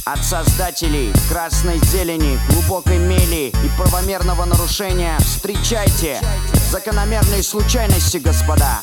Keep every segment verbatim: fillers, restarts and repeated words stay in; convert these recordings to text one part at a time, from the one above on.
От создателей красной зелени, глубокой мели и правомерного нарушения встречайте закономерные случайности, господа.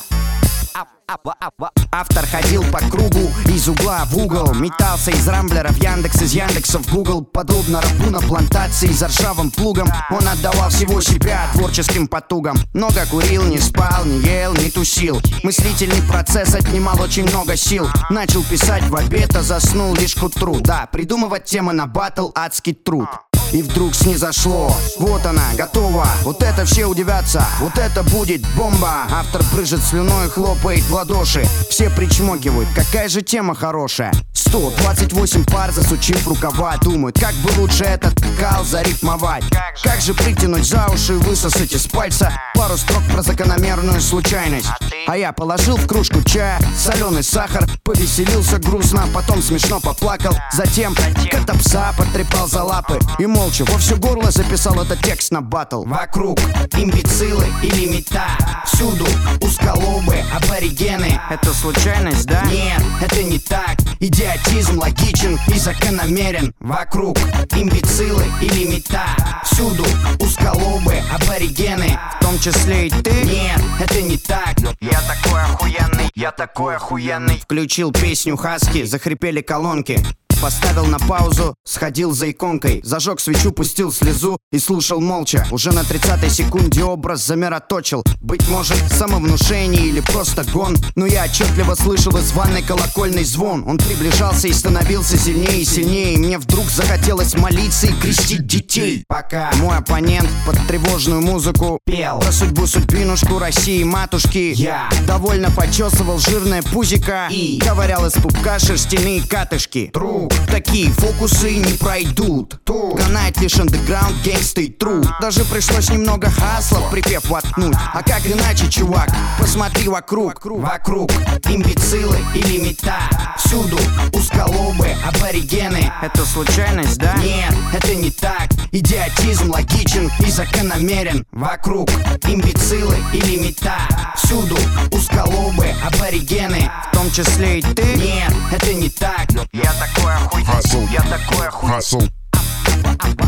Автор ходил по кругу из угла в угол, метался из рамблера в Яндекс, из Яндекса в Гугл. Подобно рабу на плантации за ржавым плугом, он отдавал всего себя творческим потугам. Много курил, не спал, не ел, не тусил. Мыслительный процесс отнимал очень много сил. Начал писать в обед, а заснул лишь к утру. Да, придумывать темы на баттл — адский труд. И вдруг снизошло, вот она, готова. Вот это все удивятся, вот это будет бомба. Автор брызжет слюной, хлопает в ладоши. Все причмокивают, какая же тема хорошая. Сто двадцать восемь пар, засучив рукава, думают, как бы лучше этот кал зарифмовать. Как же притянуть за уши, высосать из пальца пару строк про закономерную случайность. А я положил в кружку чая соленый сахар, повеселился грустно, потом смешно поплакал. Затем кота пса потрепал за лапы и молча во все горло записал этот текст на баттл. Вокруг имбецилы и лимита, всюду узколобы, аборигены. Это случайность, да? Нет, это не так. Идиотизм логичен и закономерен. Вокруг имбецилы и лимита, всюду узколобы, аборигены. В том числе и ты? Нет, это не так. Я такой охуенный, я такой охуенный. Включил песню Хаски, захрипели колонки. Поставил на паузу, сходил за иконкой, зажег свечу, пустил слезу и слушал молча. Уже на тридцатой секунде образ замироточил. Быть может, самовнушение или просто гон, но я отчетливо слышал из ванной колокольный звон. Он приближался и становился сильнее и сильнее, и мне вдруг захотелось молиться и крестить детей. Пока мой оппонент под тревожную музыку пел про судьбу судьбинушку России матушки, я довольно почесывал жирное пузико и ковырял из пупка шерстяные катышки. Друг, такие фокусы не пройдут. Канает лишь андеграунд, гейнгста и труд. Даже пришлось немного хасла в припев воткнуть. А как иначе, чувак? Посмотри вокруг. Вокруг имбецилы и лимита, всюду узколобы, аборигены. Это случайность, да? Нет, это не так. Идиотизм логичен и закономерен. Вокруг имбецилы и лимита, всюду узколобы, аборигены. В том числе и ты? Нет, это не так. Я такой охуенный, я такой охуенный.